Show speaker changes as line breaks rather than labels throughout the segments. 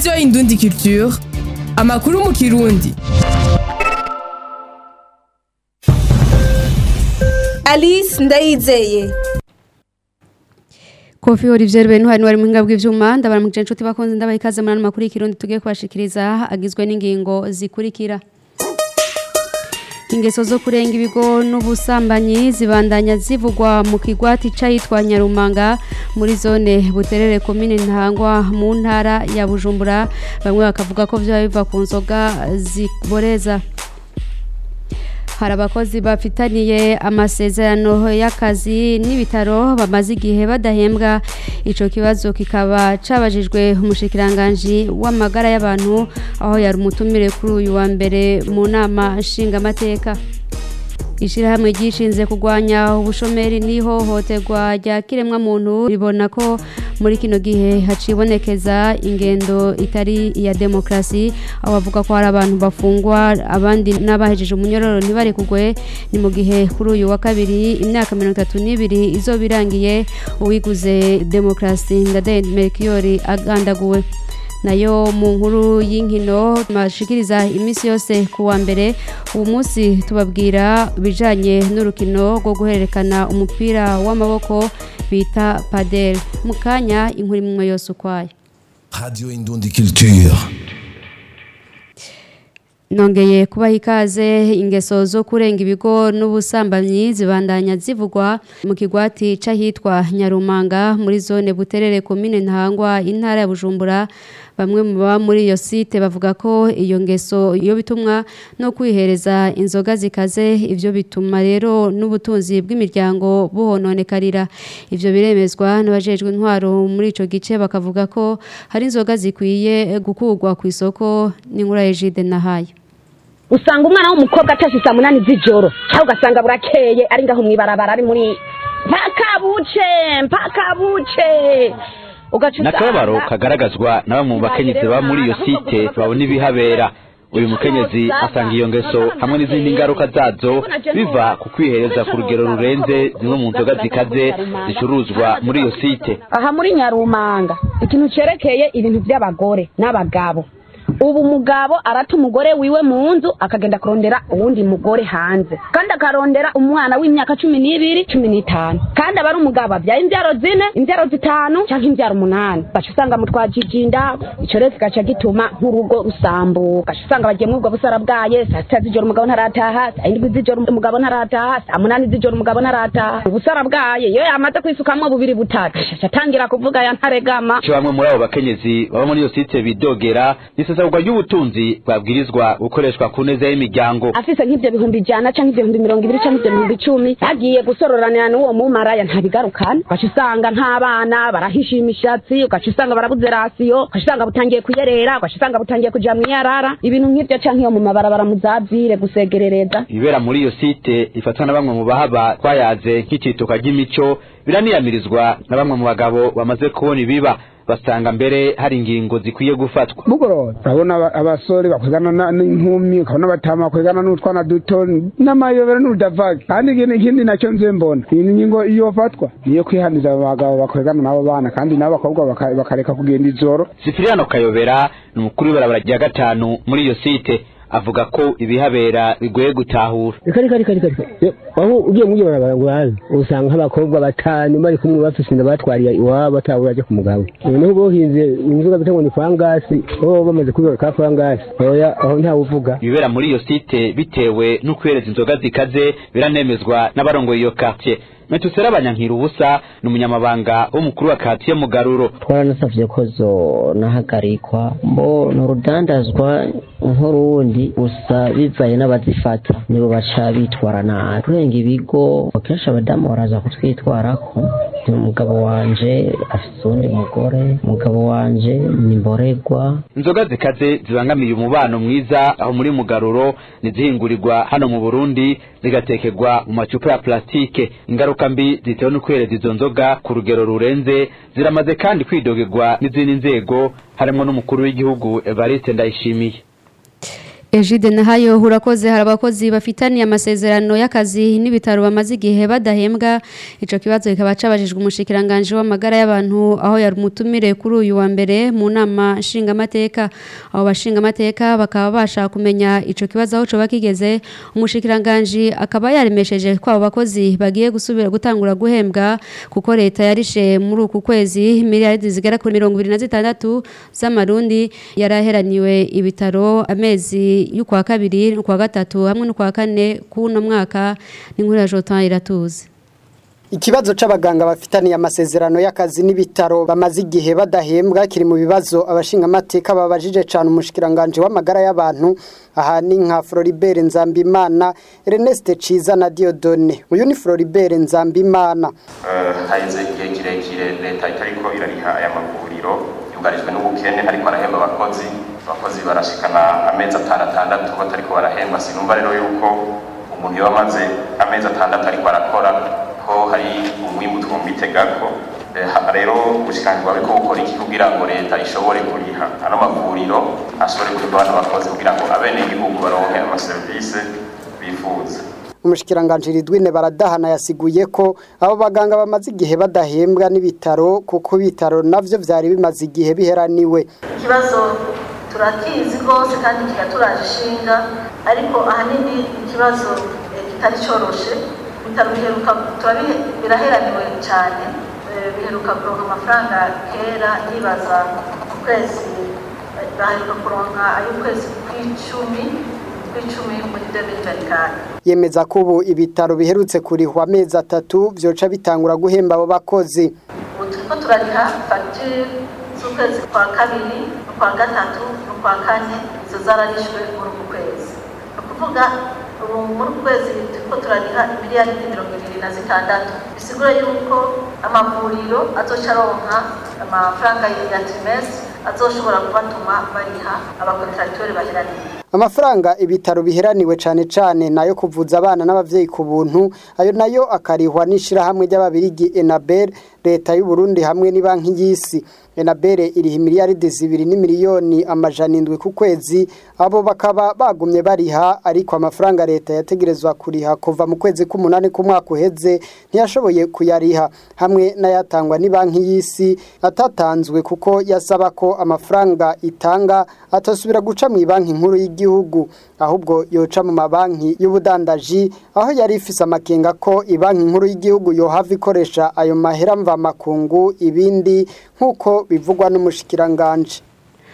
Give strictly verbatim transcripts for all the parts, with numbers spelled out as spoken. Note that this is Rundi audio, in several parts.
Radio Indundi Culture, amakuru mu Kirundi.
Alice Ndayizeye.
Kofi Olivier Benwari wari muhinga bw'ivyuma ndabaramuje inshuti bakonze ndabaye ikaze muri makuru y'ikirundi tugiye kubashikiriza agizwe n'ingingo zikurikira. Ingeso zo kurenga ibigo n'ubusambanyi zibandanya zivugwa mu kigwati cayitwa Nyarumanga muri zone Buterere komine Ntangwa mu ntara ya Bujumbura, bamwe bakavuga ko vyo biva ku nzoga ziboreza. Hari abakozi bafitaniye amasezerano y'akazi n'ibitaro bamaze igihe badahembwa, ico kibazo kikaba cabajijwe umushikiranganje w'amagara y'abantu aho yari umutumire kuri uyu wa mbere mu nama nshingamateka. Ishirahamwe ryishinze kugwanya ubushomeri n'ihohoterwa rya kiremwa muntu ribona ko muri kino gihe hacibonekeza ingendo itari iya demokrasi, aho bavuga ko hari abantu bafungwa abandi n'abahejeje umunyororo ntibari kugwe. Ni mu gihe kuri uyu wa kabiri imyaka mirongo itatu n'ibiri izo birangiye uwiguze demokrasi Ndadaye Melchior agandaguwe. Nayo mu nkuru y'inkino mashikiriza imisi yose kuwa mbere, ubu munsi tubabwira bijanye n'urukino rwo guhererekana umupira w'amaboko bita padel. Mukanya inkuru imwe yose ukwaye.
Radio Indundi Culture.
Nongeye kubaha ikaze. Ingeso zo kurenga ibigo n'ubusambanyi zibandanya zivugwa mu kigwati cahitwa Nyarumanga muri zone Buterere komine Ntangwa intara ya Bujumbura. Bamwe mu baba muri iyo site bavuga ko iyo ngeso iyo bitumwa no kwihereza inzoga zikaze, ivyo bituma rero n'ubutunzi bw'imiryango buhononekarira. Ivyo biremezwa n'abajejwe intwaro muri ico gice, bakavuga ko hari inzoga zikwiye gukugwa ku isoko. N'inkura Egide Nahaye.
Usanga umwana w'umukobwa atashe saa munani z'ijoro, cyangwa ugasanga burakeye ari ngaho mwibarabara ari muri mpakabuce mpakabuce.
Nakabaro kagaragazwa na bamwe mu bakenyezi baba muri iyo site babona ibihabera. Uyu mukenyezi asanga iyo ngeso hamwe n'izindi ngaruka zazo biva ku kwihereza ku rugero rurenze zimwe mu nzoga zikaze zicuruzwa muri iyo site.
Aha muri Nyarumanga ikintu cerekeye ibintu by'abagore n'abagabo. Ubu mugabo arata umugore wiwe mu nzu akagenda kurondera uwundi mugore hanze, kandi akarondera umwana w'imyaka cumi n'ibiri cumi n'itanu, kandi abari umugabo abyaye imbyaro zine imbyaro zitanu cyangwa imbyaro umunani. Baca usanga mutwajijinda, ico rero kigaca gituma nk'urugo rusambuka. Usanga bagiye mu bwo busara bwaye saa sita z'ijoro umugabo ntarataha, saa indwi z'ijoro umugabo ntarataha, saa munani z'ijoro umugabo ntarataha. Ubusara bwaye iyo yamaze kwisukamwo bubiri butatu atangira kuvuga ya ntaregama.
Cyo bamwe muri abo bakenyezi baba muri iyo site bidogera nisesa ugwa y'ubutunzi bwabwirizwa gukoreshwa ku neza y'imiryango.
Afise nk'ivyo bihumbi ijana canke ibihumbi mirongo ibiri canke ibihumbi icumi agiye gusororanira n'uwo mumaraya ntabigarukana. Ugaca usanga nk'abana barahisha imishatsi, ugaca usanga barabuze rasiyo, ugaca usanga butangiye kuyerera, ugaca usanga butangiye kuja mwiyarara. Ibintu nk'ivyo canke iyo mu mabarabara muzavire gusegerereza.
Ibera muri iyo site ifatwa na bamwe mu bahaba twayaze nk'icituka ry'imico, biraniyamirizwa na bamwe mu bagabo bamaze kubona ibiba. Basanga mbere hari ingingo zikwiye gufatwa.
Mugoro urabona abasore bakwegana n'inkumi, ukabona batama kwegana n'utwana duto n'amayobera n'udavage. Kandi ikindi ikindi nacyo nze mbona iyi ngingo iyo fatwa niyo kwihaniza abagabo bakwegana nabo bana, kandi nabo bakobwa bakareka kugenda ijoro.
Sifiriano Kayobera n'umukuru w'ibarabara rya gatanu muri iyo site avuga ko ibihabera bigoye gutahura.
Kari kari kari kari aho ugiye mu barabara ngwazi usanga abakobwa batanu bari kumwe bafise inda batwariye iwabo batawuraje ku mugabo. Noneho bohinze inzoga bitangwa ni fangasi, aho bamaze kubera ka fangasi oya aho nta uvuga.
Ibera muri iyo site bitewe no kwereza inzoga zikaze biranemezwa n'abarongo iyo quartier. Metusera abanyankira ubusa n'umunyamabanga w'umukuru wa quartier Mugaruro.
Twaranasavye ko zo nahagarikwa mbo no rudandazwa nk'urundi usa bivaye n'abazifata nibo baca bitwara nabi. Kurenga ibigo akenshi abadamu baraza kutwitwarako. Umugabo wanje afise undi mugore, umugabo wanje ni mboregwa.
Inzoga zikaze zibangamiye umubano mwiza aho muri Mugaruro nizihingurirwa hano mu Burundi zigatekerwa mu macupa ya plastike. Ingaruka mbi zitewe no kwereza izo nzoga ku rugero rurenze ziramaze kandi kwidogerwa n'izindi nzego harimo n'umukuru w'igihugu Evariste Ndayishimiye.
Ejide Nahayo urakoze hari abakozi bafitaniye amasezerano y'akazi n'ibitaro bamaze igihe badahembwa ico kibazo kikaba cabajijwe umushikiranganje w'amagara y'abantu aho yari umutumire kuri uyu wa mbere mu nama nshingamateka abo bashingamateka bakaba bashaka kumenya ico kibazo aho coba kigeze umushikiranganje akaba yaremesheje ko abo bakozi bagiye gusubira gutangura guhembwa kuko leta yarishe muri uku kwezi miliyari zigera kuri mirongo ibiri na zitandatu z'amarundi yaraheraniwe ibitaro amezi y'ukwa kabiri n'ukwa gatatu hamwe n'ukwa kane kuno mwaka n'inkuru ya Jotan iratuze.
Ikibazo c'abaganga bafitaniye amasezerano y'akazi n'ibitaro bamaze igihe badahembwa kiri mu bibazo abashinga amateka babajije cyane umushikiranganje w'amagara y'abantu aha ni nka Floribert Nzambimana, Ernest Ciza na Diodone. Uyu ni Floribert Nzambimana.
Uh, haize igihe kirekire leta itariko irariha aya mavuriro yugarijwe n'ubukene ariko arahemba abakozi abakozi barashikana amezi atandatu batariko barahemba sinumva rero yuko umuntu yamaze amezi atandatu ariko arakora ko hari umwimbu twumbitegako rero ubushikanje bwawe ko ukora iki kugira ngo leta ishobore kuriha ano mavuriro ashobore kubana abakozi kugira ngo abene igihugu baronke amaserivisi bifuza.
Umushikiranganje Ridwine Baradahana yasiguye ko abo baganga bamaze igihe badahembwa n'ibitaro kuko bitaro navyo vyari bimaze igihe biheraniwe.
Ikibazo turakizi rwose kandi kigaturaje ishinga ariko ahanini ikibazo kitari coroshe bitaro biheruka biraheraniwe cyane biheruka kuronka amafaranga kera yibaza ukwezi baheruka kuronka ay'ukwezi kw'icumi kw'icumi muri Development.
Yemeza ko ubu ibitaro biherutse kurihwa amezi atatu vyoca bitangura guhemba abo bakozi.
Ubu turiko turariha facture z'ukwezi kwa kabiri kwa gatatu kwa kane izo zararishwe muri uku kwezi ukuvuga muri uku kwezi turiko turariha miliyari mirongo ibiri na zitandatu bisigura yuko amavuriro azoca aronka amafaranga ya trimestre azoshobora kubatuma bariha abakontrateri baheraniye.
Amafaranga ibitaro biheraniwe cane cane nayo kuvuza abana n'abavyeyi ku buntu ayo nayo akarihwa n'ishira hamwe ry'ababirigi Enabel leta y'u Burundi hamwe ni banki y'isi. Enabel iriha miliyari zibiri ni miliyoni amajana indwi ku kwezi abo bakaba bagumye bariha ariko amafaranga leta yategerezwa kuriha kuva mu kwezi k'umunani ku mwaka uheze ntiyashoboye kuyariha hamwe n'ayatangwa ni banki y'isi atatanzwe kuko yasaba ko amafaranga itanga atasubira guca mu banki nkuru y'igihugu ahubwo yoca mu mabanki y'ubudandaji aho yari ifise amakenga ko ibanki nkuru y'igihugu yohava ikoresha ayo mahera mva makungu ibindi nkuko bivugwa n'umushikiranganje.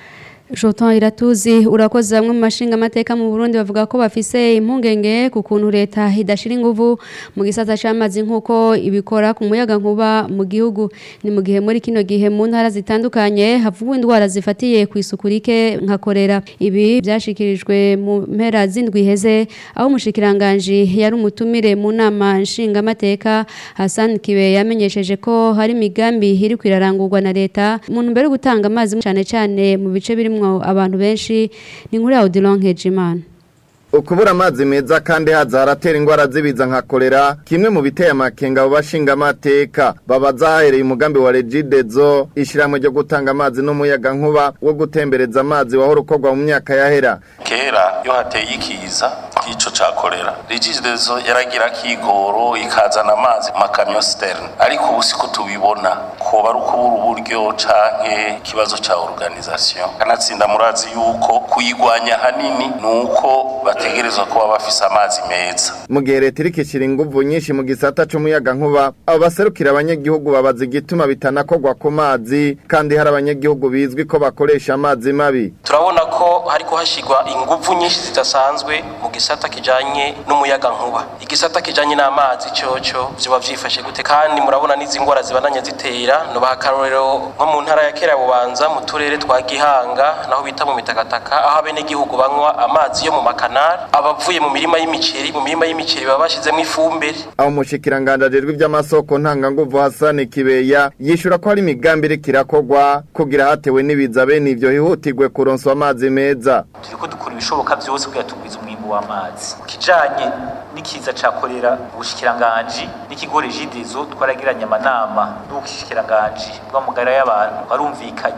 Jotan iratuzi urakoze bamwe mu mashinga amateka mu Burundi bavuga ko bafise impungenge ku kuntu leta idashira inguvu mu gisata cy'amazi nkuko ibikora ku muyaga nkuba mu gihugu ni mu gihe muri kino gihe mu ntara zitandukanye havugwa indwara zifatiye ku isukurike nka kolera. Ibi byashikirijwe mu mpera zindwi heze aho umushikiranganje yari umutumire mu nama nshinga amateka Hassan Kibe yamenyesheje ko hari migambi iri kwirarangurwa na leta mu ntumbero gutanga amazi cyane cyane mu bice biri abantu benshi ni nkuri Audilon Nkejimana.
Ukubura amazi meza kandi haza haratera ingwara zibiza nka kolera kimwe mu biteye amakenga abo bashinga amateka babazahereye umugambi wa Regidezo ishiramwe ryo gutanga amazi n'umuyaga nkuba wo gutembereza amazi wahora ukorwa mu myaka yahera.
Kera yo hateye ikiza kico ca kolera Regidezo yaragira kigoro ikazana amazi makamyo cistern ariko ubu siko tubibona ko bari ukubura uburyo canke kibazo ca organisation kanatsinda murazi yuko kuyigwanya hanini nuko bategerezwa kuba bafise amazi meza.
Mu gihe leta iriko ishira inguvu nyinshi mu gisata c'umuyaga nkuba abo baserukira abanyagihugu babaza igituma bitanakorwa ku mazi kandi hari abanyagihugu bizwi ko bakoresha amazi mabi.
Turabona ko hariko hashigwa inguvu nyinshi zidasanzwe mu gisata kijanye n'umuyaga nkuba. Igisata kijanye n'amazi coco vyoba vyifashe gute kandi murabona n'izi ngwara zibananye zitera no bakarorero nko mu ntara ya Kera Bubanza mu turere twa Gihanga naho bita mu mitakataka aho abene gihugu banywa amazi yo mu makana abavuye mu mirima y'imiceri mu mirima y'imiceri babashizemo ifumbire.
Aho mushikiranganje ajejwe by'amasoko ntanga nguvu Hassan Kibeya yishura ko hari imigambi iri kirakogwa kugira hatewe nibiza bene ivyo hihutirwe kuronswa amazi meza.
Turiko dukora ibishoboka byose kugira tugwiza umwimbo w'amazi. Kijanye n'ikiza ca kolera ubushikiranganje n'ikigo Regidezo twaragiranye amanama n'ubushikiranganje bw'amagara y'abantu barumvikanye ku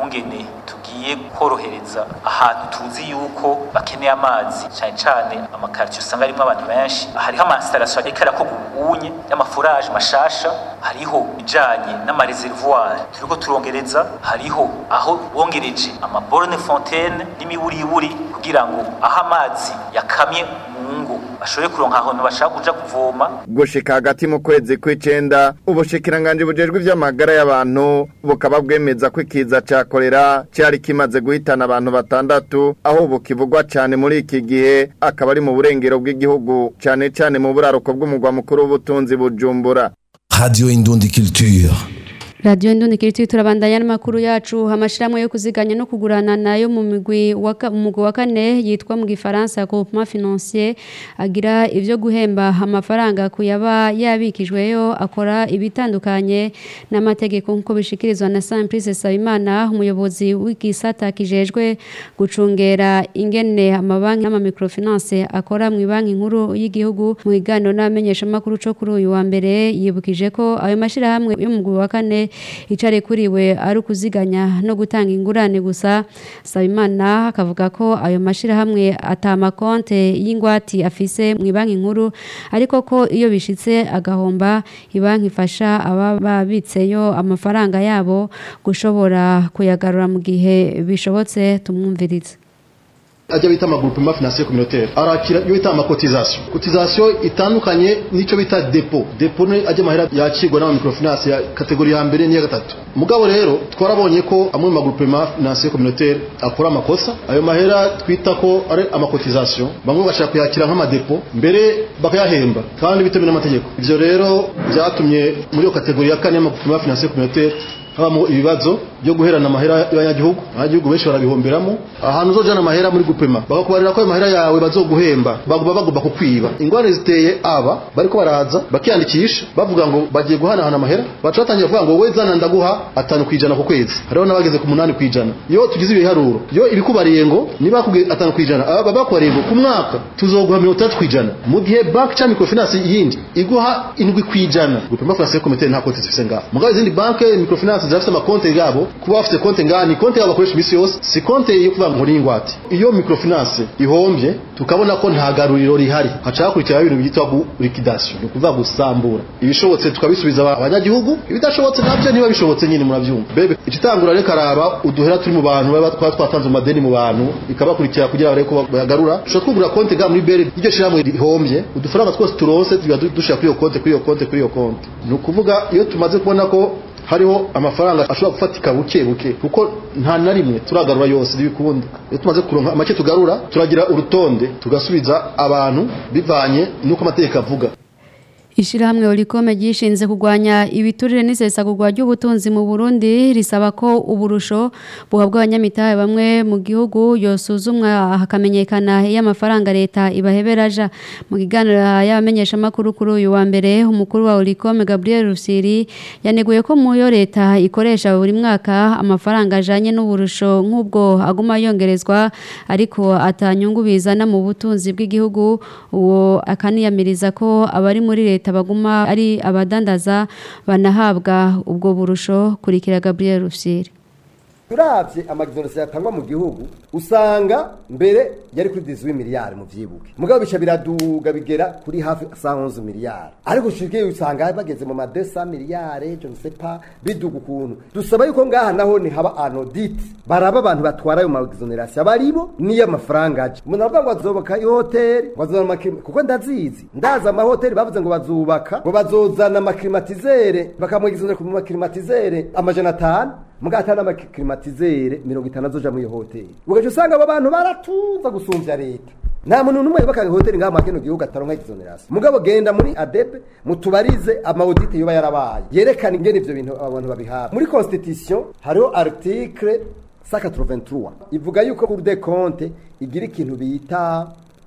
ukungene tugiye korohereza ahantu tuzi yuko bakeneye amazi cyane cyane amakartier usanga arimo abantu benshi hariho ama installation ariko ko ubunye y'amafurage mashasha hariho ijanye n'ama reservoir turiko turongereza hariho aho bongereje ama borne fontaine n'imiburiburi kugira ngo aho amazi yakamye mungu bashobore kuronka aho bashaka kuja kuvoma
gushika hagati mu kwezi kw'icenda ubushikiranganje bujejwe ivy'amagara y'abantu bukaba bwemeza ko ikiza ca kolera cyari kimaze guhitana abantu batandatu aho bukivugwa cyane muri iki gihe akaba ari mu burengero bw'igihugu cyane cyane mu buraruko bw'umugwa mukuru w'ubutunzi Bujumbura.
Radio Indundi Culture.
Radio Indundi Culture turabandanya n'amakuru yacu amashiramwe yo kuziganya no kugurana nayo mu migwi wa mugwi wa kane yitwa mu Gifaransa Groupement Financier agira ivyo guhemba amafaranga kuyaba yabikijweyo akora ibitandukanye n'amategeko nkuko bishikirizwa na Simplice Sabimana umuyobozi w'igisata kijejwe gucungera ingene amabanki n'ama microfinance akora mu banki nkuru y'igihugu mu igano n'amenyesha makuru cyo kuri uyu wa mbere yibukije ko ayo mashirahamwe yo mu mugwi wa kane icare kuriwe ari ukuziganya no gutanga ingurane gusa. Sabimana akavuga ko ayo mashirahamwe atama konte y'ingwati afise mu banki nkuru ariko ko iyo bishitse agahomba ibanki ifasha aba babitseyo amafaranga yabo gushobora kuyagarura mu gihe bishobotse. Tumwumvirize.
Ajya bita amagroupement financier communautaire arakira yo bita amacotisation cotisation itandukanye nico bita depot depot ne ajya mahera yakirwa na microfinance ya kategori ya mbere niya gatatu. Mugabo rero twarabonye ko amwe mu magroupement financier communautaire akora amakosa ayo mahera twita ko ari amacotisation bamwe bashaka kuyakira nk'ama depot mbere bakayahemba kandi bitemwe n'amategeko. Ivyo rero byatumye muri yo kategori ya kane y'amagroupement financier communautaire habamo ibibazo byo guherana amahera y'abanyagihugu abanyagihugu benshi barabihomberamo ahantu uzojana amahera muri gupema bakakubarira ko amahera yawe bazoguhemba bagomba bagomba kukwiba ingwane ziteye aba bariko baraza bakiyandikisha bavuga ngo bagiye guhana hana amahera bacatangira kuvuga ngo we zana ndaguha atanu kwijana ku kwezi hariho nabageze ku munani kwijana iyo tugize ibiharuro yo ibikubariye ngo niba kuge atanu kwijana aba bakubariye ngo ku mwaka tuzoguha mirongo itatu kwijana mu gihe bank cha microfinance yindi iguha indwi kwijana gupema France comité nta konti zifise ngaho mugabe izindi bank microfinance zafite amakonte yabo kuba bafite konte ngani konte yabo bakoresha imisi yose si konte yo kuvuga ngo ni ingwate. Iyo microfinance ihombye tukabona ko nta garuriro rihari haca hakurikira ibintu byitwa liquidation no kuvuga gusambura ibishobotse tukabisubiza abanyagihugu ibidashobotse nabyo niba bishobotse nyine murabyumva bebe ikitangura reka araba uduhera turi mu bantu baba twatanze mu madeni mu bantu ikabakurikira kugira bareko bagarura sho twugura konte ga muri bere iryo shiramwe rihombye udufaranga twose turose dushaka kuri iyo konte kuri iyo konte kuri iyo konte no kuvuga iyo tumaze kubona ko hariho amafaranga ashobora gufatika buke buke kuko nta na rimwe turagarura yose bikunda iyo tumaze kuronka make tugarura turagira urutonde tugasubiza abantu bivanye nuko amategeko avuga.
Ishirahamwe Olikome gishinze kugwanya ibiturire n'isesagurwa ry'ubutunzi mu Burundi risaba ko uburusho buhabwa abanyamitahe bamwe mu gihugu yosuzumwa hakamenyekana y'amafaranga leta ibaheberaja. Mu kiganiro y'abamenyesha makuru kuri uyu wa mbere umukuru wa Olikome Gabriel Rusiri yaneguye ko mu yo leta ikoresha buri mwaka amafaranga ajanye n'uburusho nk'ubwo aguma yongerezwa ariko atanyungu bizana mu butunzi bw'igihugu. Uwo akaniyamiriza ko abari muri leta baguma ari abadandaza banahabwa ubwo burusho. Kurikira Gabriel Rusiri.
Turavye amagizonose yatangwa mu gihugu usanga mbere yari kuri dix-huit miliyari mu vyibuke mugabo bica biraduga bigera kuri hafi cent onze miliyari ariko shike usanga bageze mu ma deux cents miliyari je ne sais pas biduga ukuntu dusaba yuko ngaha naho ni haba audit baraba abantu batwara ayo magizonation baribo niyo amafaranga aje umuntu avuga ngo azobaka hotel bazozana makima kuko ndazizi ndaza ama hotel bavuze ngo bazubaka ngo bazozana amaklimatizere bakamwigizonera ku maklimatizere amajana atanu mugata na maklimatizere mirongo itanu azoja mu hotel ugaje usanga abo bantu baratuza gusumvya leta nta muntu numwe bakanga hotel ngaha makino gihugu ataronka exoneration mugabo genda muri adep mutubarize ama audit yoba yarabaye yerekana ingene ivyo bintu abantu babiha muri constitution hariho article cent quatre-vingt-trois ivuga yuko Cour des comptes igira ikintu bita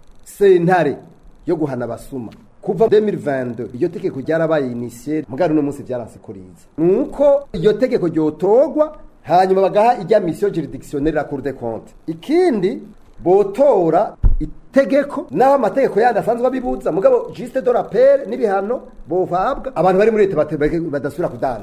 sentare yo guhana basuma kuva deux mille vingt-deux iyo tegeko ryarabaye initié mugari no munsi byaransikuriza nuko iyo tegeko ryotogwa hanyuma bagaha ijya mission juridictionnelle la Cour des comptes ikindi botora itegeko naho amategeko yandi asanzwe babibuza mugabo juste de rappel n'ibihano bohabwa abantu bari muri leta badasubira kudandaza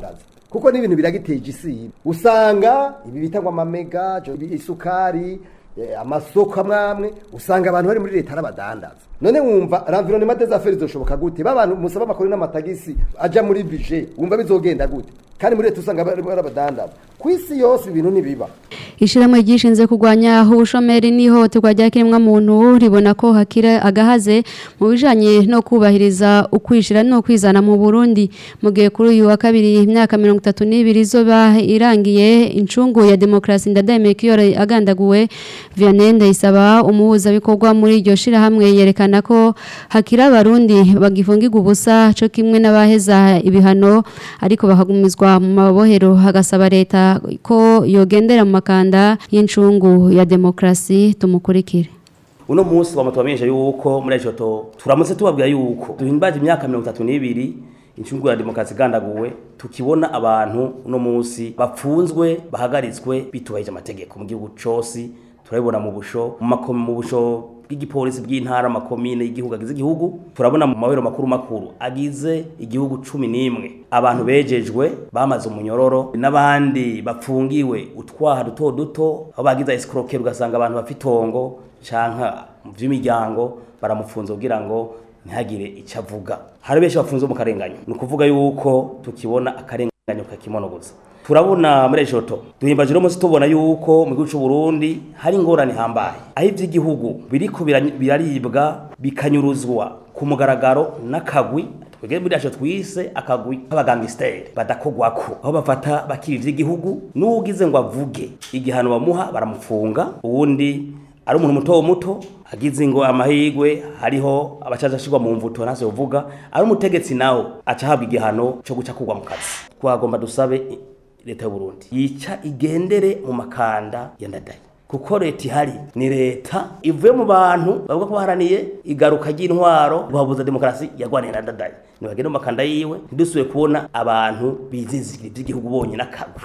kuko n'ibintu biragiteje isi usanga ibi bitangwa amamega isukari amasoko amwamwe usanga abantu bari muri leta arabadandaza none wumva l'environnement des affaires zoshoboka gute babantu musaba amakuru n'amatagisi aja muri budget wumva bizogenda gute kandi muri leta usanga bari arabadandaza kwisi yose ibintu nibiba
Ishiramwe gishinze kugwanya ubushomeri n'ihohoterwa ry'akiremwa muntu ribona ko hakira agahaze mu bijanye no kubahiriza ukwishira no kwizana mu Burundi mu gihe kuri uyu wa kabiri imyaka mirongo itatu n'ibiri izoba irangiye incungu ya demokrasi ndadaimekiyore agandaguwe Vianney Ndayisaba umuhuza bikorwa muri iryo shirahamwe yerekana ko hakira abarundi bagifungirwa ubusa cyo kimwe n'abaheza ibihano ariko bakagumizwa mu mabohero hagasaba leta ko yogendera mu makanda y'incungu ya demokrasi tumukurikire.
Uno munsi bamutwamenyesha yuko muri ejo to turamutse tubabwira yuko duhimbaje imyaka mirongo itatu n'ibiri incungu ya demokrasi gandaguwe tukibona abantu uno munsi bapfunzwe bahagaritswe bitubahije amategeko mu gihugu cyose turabibona mu busho mu makomi mu busho bw'igipolisi bw'intara makomine y'igihugu agize igihugu turabona mu mabero makuru makuru agize igihugu cumi n'imwe abantu bejejwe bamaze umunyororo n'abandi bapfungiwe utwaha duto duto aho bagize escroquer ugasanga abantu bafitongo canka mu by'imiryango baramufunze kugira ngo ntihagire icavuga hari benshi bafunze mu karenganyo ni kuvuga yuko tukibona akarenganyo kakimonogoza turabona muri ejoto duhimbaje no tubona yuko mu gihugu cy'u Burundi hari ingorane hambaye aho ivy'igihugu biriko biraribwa bikanyuruzwa ku mugaragaro n'akagwi twege muri ajo twise akagwi abagangster badakogwako aho bafata bakibi ivy'igihugu n'ugize ngo avuge igihano bamuha baramufunga uwundi ari umuntu muto muto agize ngo amahigwe hariho abacaza shigwa mu mvuto nase uvuga ari umutegetsi nawo acahabwa igihano cyo guca kugwa mu kazi twagomba dusabe leta y'u Burundi yica igendere mu makanda ya Ndadaye kuko leta ihari ni leta ivuye mu bantu bavuga ko baharaniye igaruka ry'intwaro guhabuza demokrasi yagwanira na Ndadaye ni bagende mu makanda yiwe ntidusuye kubona abantu bizizira iby'igihugu bonye nakagwi.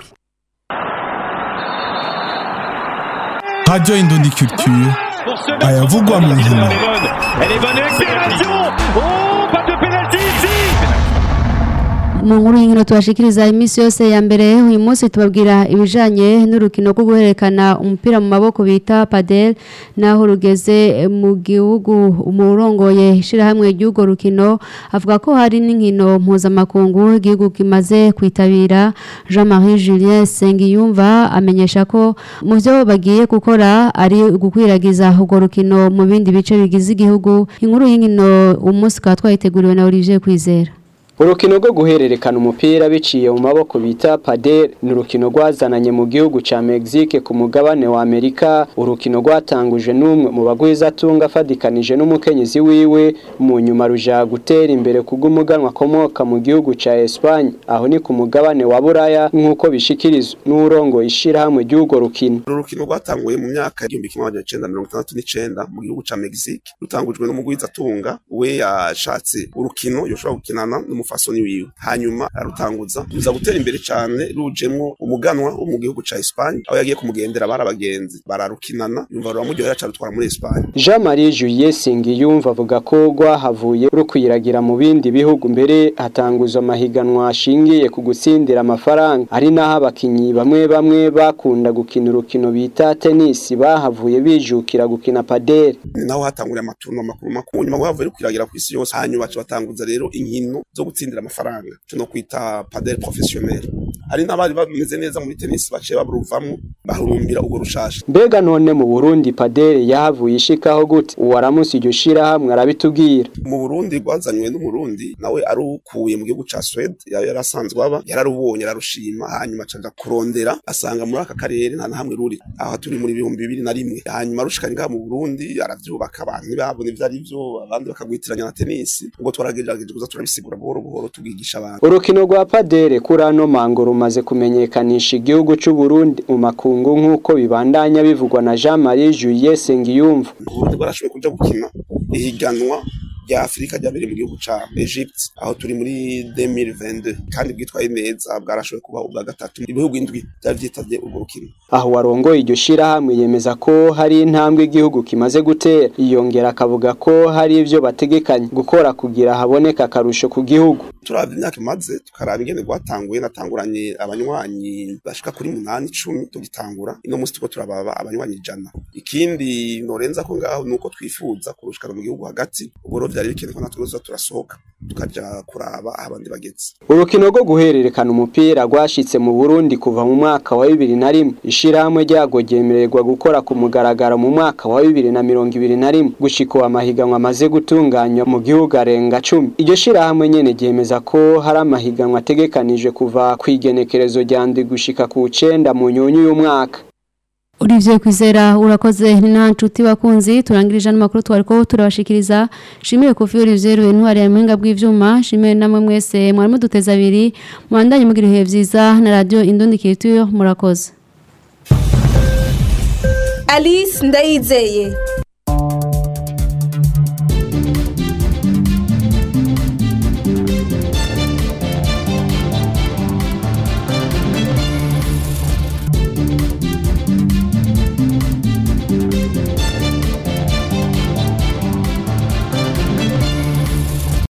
Radio Indundi Culture ayavugwa mu nkino.
Mu nkuru y'inkino tubashikiriza iminsi yose ya mbere uyu munsi tubabwira ibijanye n'urukino rwo guherekana umupira mu maboko bita padel naho rugeze mu gihugu umurongoye ishirahamwe ry'ugo rukino avuga ko hari n'inkino mpuzamakungu igihugu kimaze kwitabira Jean-Marie Julien Sengiyumva amenyesha ko mu byo bagiye gukora ari gukwiragiza ugo rukino mu bindi bice bigize igihugu. Inkuru y'inkino umunsi ka twayiteguriwe na Olivier Kwizera.
Urukino rwo guhererekana umupira biciye mu maboko bita padel ni urukino rwazananye mu gihugu ca Mexique ku mugabane wa Amerika. Urukino rwatanguje n'umwe mu bagwiza tunga fadikanije n'umukenyezi wiwe mu nyuma ruja gutera imbere kugumuganwa komoka mu gihugu ca Espagne aho ni ku mugabane wa Buraya nk'uko bishikirizwa n'urongo ishira hamwe ry'ugo rukino.
Urukino rwatanguye mu myaka y'igihumbi kimwe magana cyenda mirongo itandatu n'icenda mu gihugu ca Mexique rutangujwe n'umugwiza tunga we yashatse urukino yoshobora gukinana fasoni wiwe hanyuma arutanguza tuza gutera imbere cyane rujemwo umuganwa wo mu gihugu ca Espagne aho yagiye kumugendera barabagenzi bararukinana yumva ruramuryohera cyane rutwara muri Espagne.
Jean-Marie Julien Sengiyumva avuga ko rwahavuye rukwiragira mu bindi bihugu mbere hatanguzwa amahiganwa ashingiye ku gutsindira amafaranga ari naho abakinyi bamwe bamwe bakunda gukina urukino bita tennis bahavuye bijukira gukina padel
naho hatanguriye amaturno makuru makuru nyuma bahavuye rukwiragira ku isi yose hanyuma batanguza rero inkino zo gutsindira amafaranga cyo no kwita padel professionnel ari nabari bameze neza muri tennis baciye baburuvamo bahurumbira ugo rushasha.
Mbega none mu Burundi padel yahavuye ishikaho gute uwaramusi iryo shira hamwe arabitubwira.
Mu Burundi rwazanywe n'umurundi nawe arukuye mu gihugu ca Sweden yarasanzwe aba yararubonye ararushima hanyuma acaja kurondera asanga muri aka karere nta hamwe ruri aho turi muri bihumbi bibiri na rimwe hanyuma rushikanga mu Burundi aravyubaka abantu babone ivyo ari byo abandi bakagwitiranya na tennis ubwo twaragerageje kuza turabisigura buhoro buhoro tugigisha abantu.
Urukino rwa padel kurano mango rumaze kumenyekanisha igihugu cy'u Burundi mu makungu nk'uko bibandanya bivugwa na Jean-Marie Julien Sengiyumva.
Uburundi barashoboye kuja gukina ihiganwa ya Afrika ryabere mu gihugu ca Egypt aho turi muri deux mille vingt-deux kandi bwitwaye neza bwarashoboye kuba ubwa gatatu ibihugu indwi byavyitabye urwo rukino.
Aho warongoye iryo shira hamwe yemeza ko hari intambwe igihugu kimaze gutera iyongera akavuga ko hari ivyo bategekanye gukora kugira haboneka akarusho ku gihugu.
turavye imyaka imaze tukaraba ingene rwatanguye natanguranye abanywanyi bashika kuri munani icumi tugitangura ino musi tuko turababa abanywanyi ijana ikindi norenza ko ngaho nuko twifuza kurushikana mu gihugu hagati ubwo vyari bikene ko natwe turasohoka tukaja kuraba abandi bageze.
Urukino rwo guhererekana umupira rwashitse mu Burundi kuva mu mwaka wa bibiri na rimwe ishiramwe ryago ryemererwa gukora ku mugaragaro mu mwaka wa bibiri na mirongo ibiri na rimwe gushika amahiganwa amaze gutunganywa mu gihugu arenga cumi. Iryo shirahamwe nyene ryemeza ko hari amahiganwa ategekanije kuva kwigenekerezo rya ndwi gushika ku cenda mu nyonyo y'umwaka.
Olivier Kwizera urakoze nta nshuti bakunzi turangirije n'amakuru twariko turabashikiriza shimiye Kofi Olivier Ntwari ya Mwenga bw'ivyuma shimiye namwe mwese mwari muduteza abiri mwandanye mugira ibihe vyiza na radio Indundi Culture murakoze.
Alice Ndayizeye.